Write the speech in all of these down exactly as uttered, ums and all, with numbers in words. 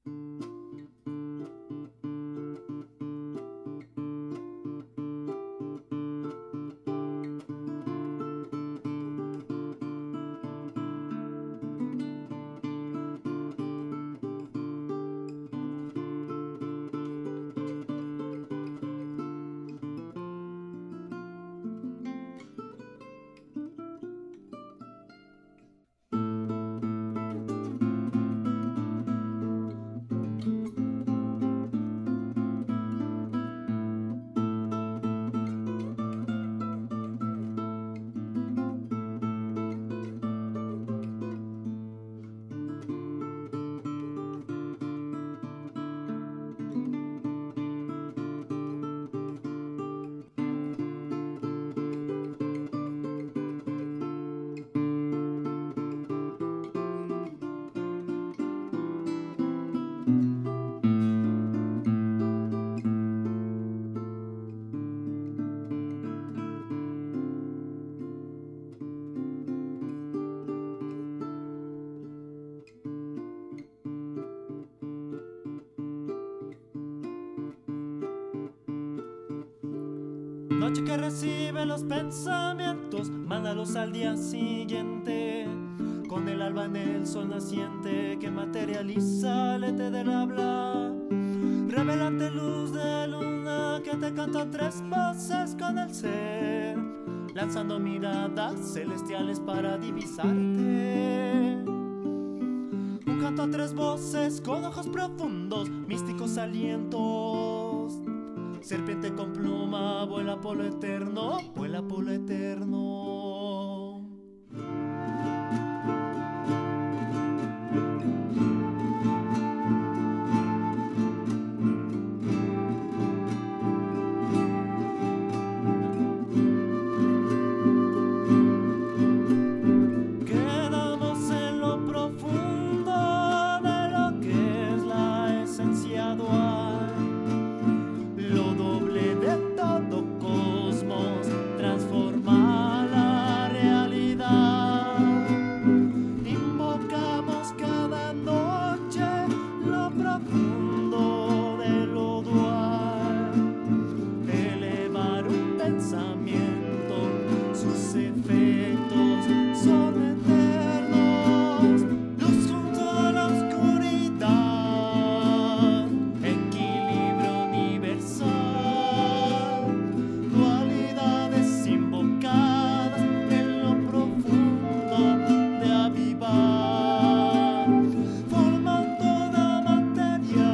Noche que recibe los pensamientos, mándalos al día siguiente. Con el alba en el sol naciente que materializa el ete del habla. Revelante luz de luna que te canta tres voces con el ser, lanzando miradas celestiales para divisarte. Un canto a tres voces con ojos profundos, místicos alientos. Serpiente con pluma, vuela por lo eterno, vuela por lo eterno. Quedamos en lo profundo de lo que es la esencia dual. Lo doble de todo cosmos transforma la realidad. Invocamos cada noche lo profundo de lo dual. Elevar un pensamiento, sus efectos son eternos. Luz junto a la oscuridad, equilibrio universal. Dualidades invocadas en lo profundo de avivar. Forman toda materia,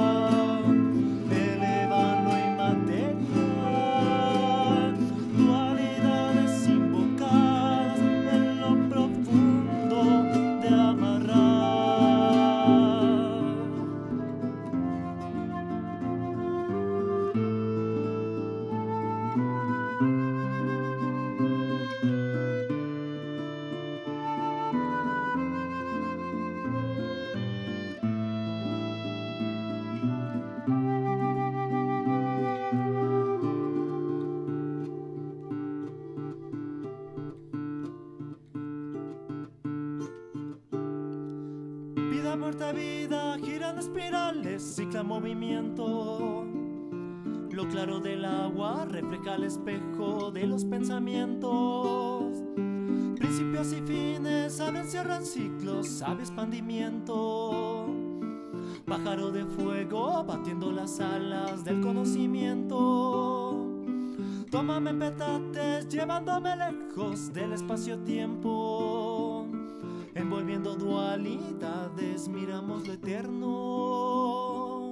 elevan lo inmaterial. Dualidades invocadas en lo profundo de amarrar. Vida, muerte, vida, giran espirales, cicla movimiento. Lo claro del agua refleja el espejo de los pensamientos. Principios y fines abren, cierran ciclos, sabe expandimiento. Pájaro de fuego batiendo las alas del conocimiento. Tómame en petates, llevándome lejos del espacio-tiempo. Envolviendo dualidades, miramos lo eterno.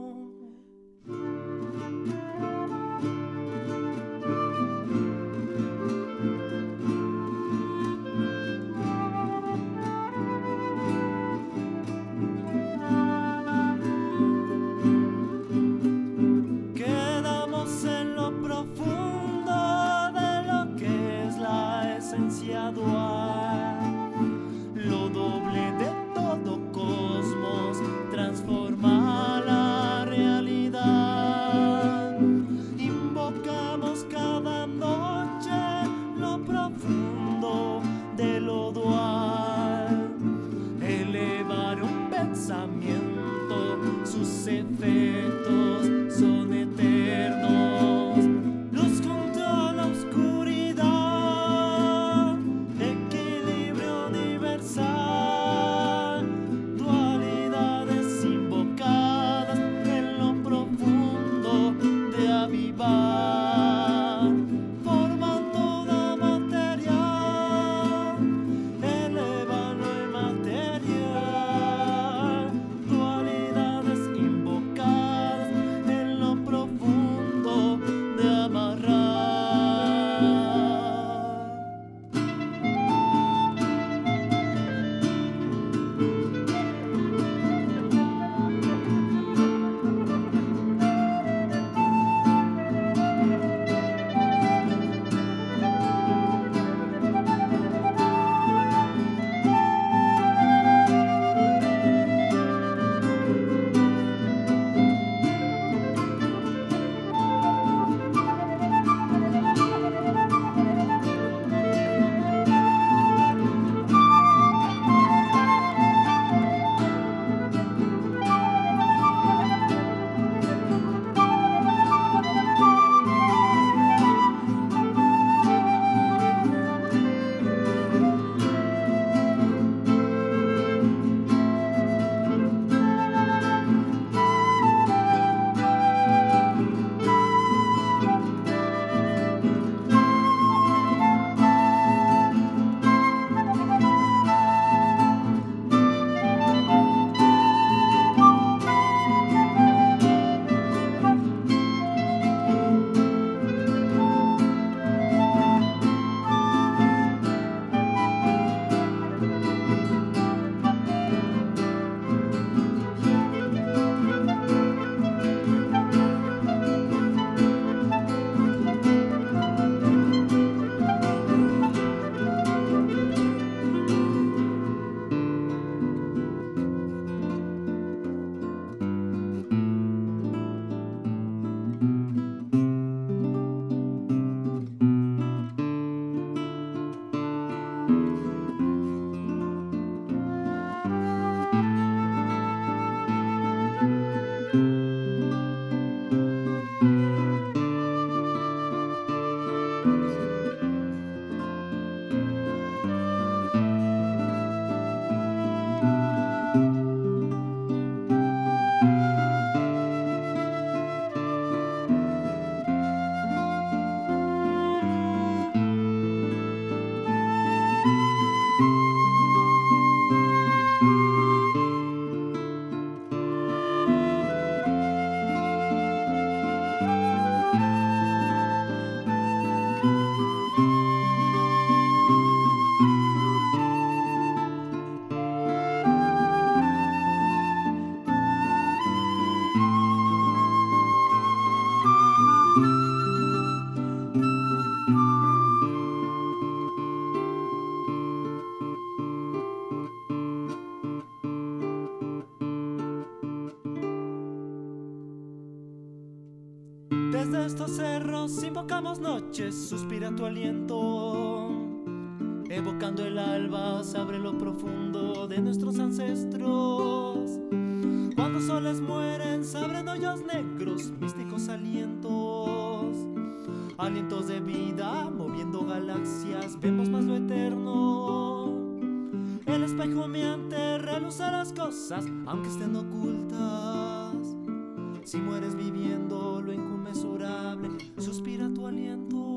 Quedamos en lo profundo de lo que es la esencia dual. Lo doble de todo cosmos transforma Desde estos cerros invocamos noches, suspira tu aliento. Evocando el alba, se abre lo profundo de nuestros ancestros. Cuando soles mueren, se abren hoyos negros, místicos alientos. Alientos de vida, moviendo galaxias, vemos más lo eterno. El espejo miente, reluce las cosas, aunque estén ocultas. Si mueres viviendo lo inconmensurable, suspira tu aliento.